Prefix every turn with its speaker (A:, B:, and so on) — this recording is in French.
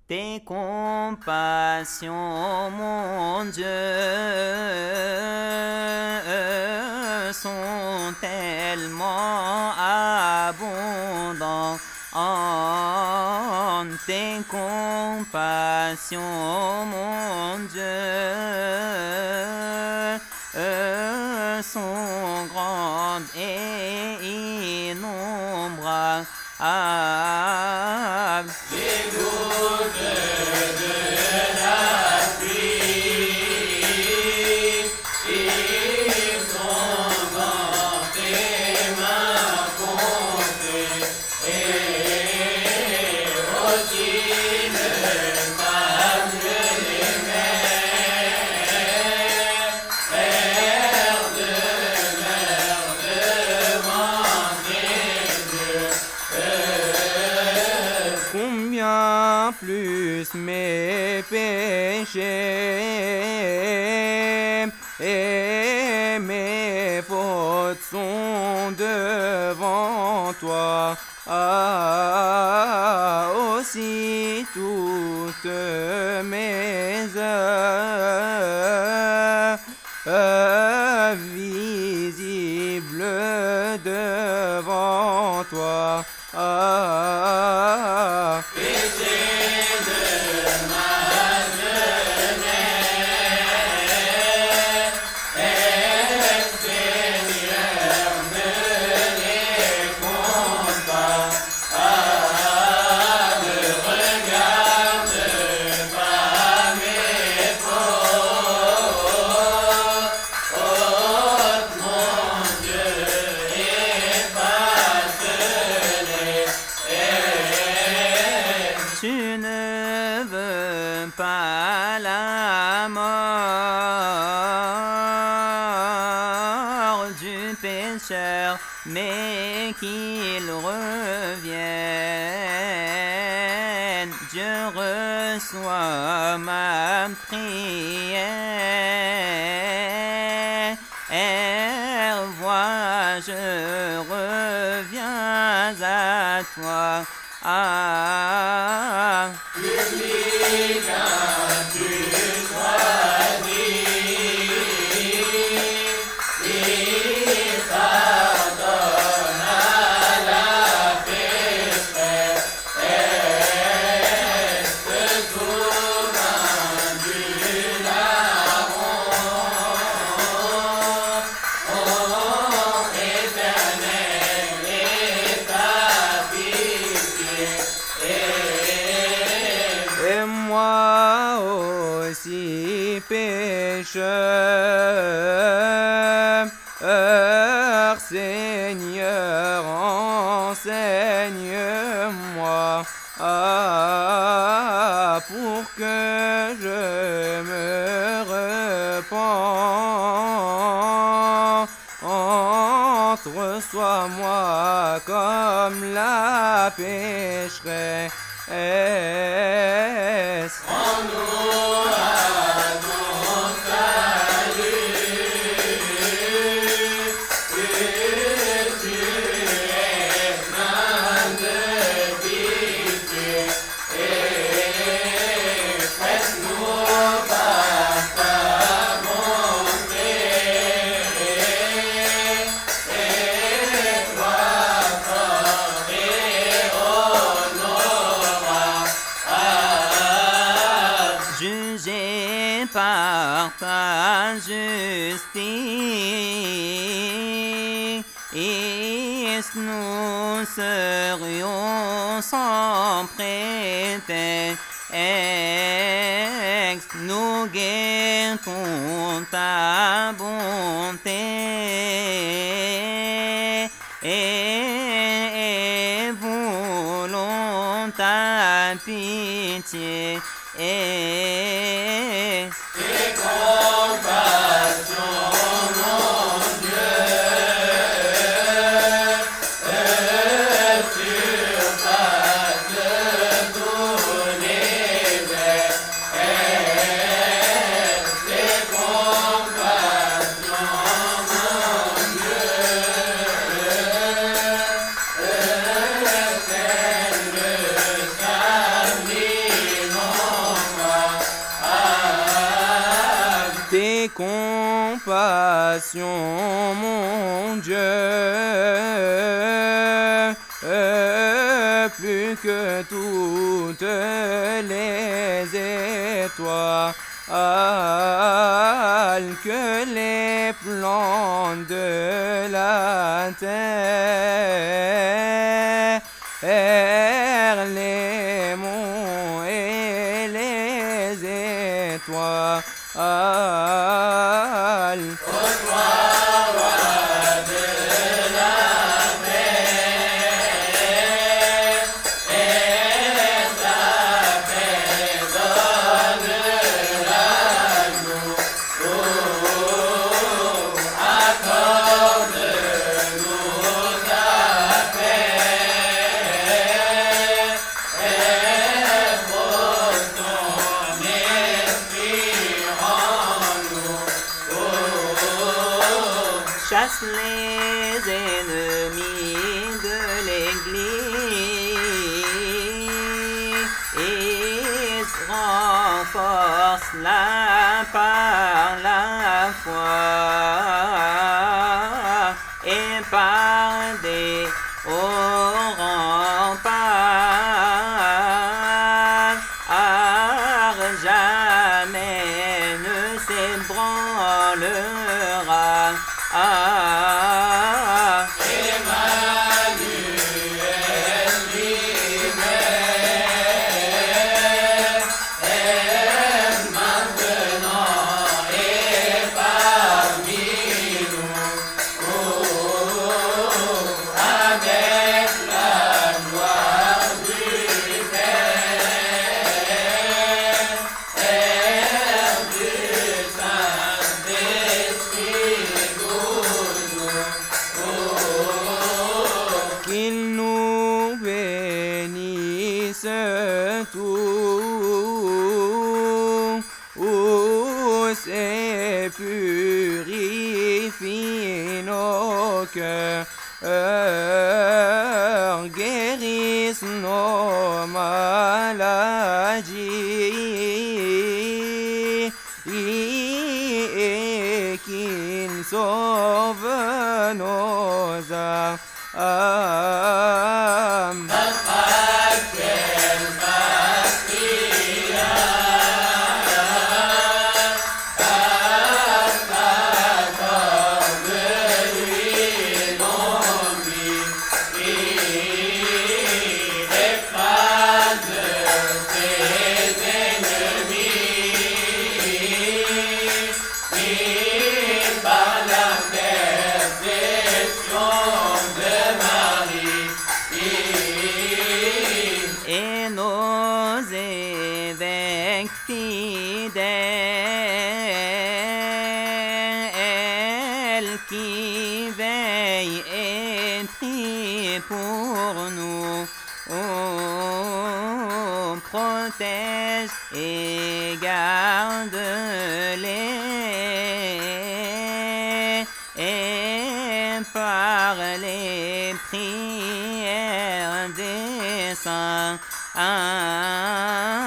A: Tes compassions, mon Dieu, sont tellement abondantes. Tes compassions, mon Dieu, sont grandes et innombrables.
B: Les gouttes de la pluie, ils sont dans tes mains comptées, et aussi le sable des mers, mer devant tes yeux.
A: Combien plus mes péchés et mes fautes sont devant toi, aussi toutes mes œuvres visibles devant toi.
B: Péché de ma jeunesse, Seigneur, ne les compte pas. Ne regarde pas mes fautes, mon Dieu, efface-les.
A: Tu ne veux pas la mort du pécheur, mais qu'il revienne. Dieu reçoit ma prière. Vois, je reviens à toi.
B: Public as-tu choisi, il pardonne à la pécheresse, souverain du larron, éternel est ta pitié.
A: Et moi aussi pécheur, Seigneur, enseigne-moi pour que je me repente. Reçois-moi comme la pécheresse.
B: Prends-nous à ton salut, que tu es plein de pitié, et fais-nous par ta bonté, et toi fort et honorable.
A: Jugés par ta justice, nous serions sans prétexte. Nous guettons ta bonté et voulons ta pitié.
B: Tes compassions, mon Dieu, surpassent tous les vers. Tes compassions, mon Dieu, celles le sabliment.
A: compassion, mon Dieu, plus que toutes les étoiles, que les plantes de la terre, les monts et les étoiles. Chasse les ennemis de l'Église, renforce-la par la foi et par des hauts remparts, jamais ne s'ébranlera.
B: Emmanuel libère, est maintenant et parmi nous, avec la gloire du Père et du Saint-Esprit.
A: Qu'il nous bénisse tous et purifie nos cœurs, guérisse nos maladies et qu'il sauve nos âmes. Et nos évêques fidèles qui veillent et prient pour nous, protège et garde-les, et par les prières des saints,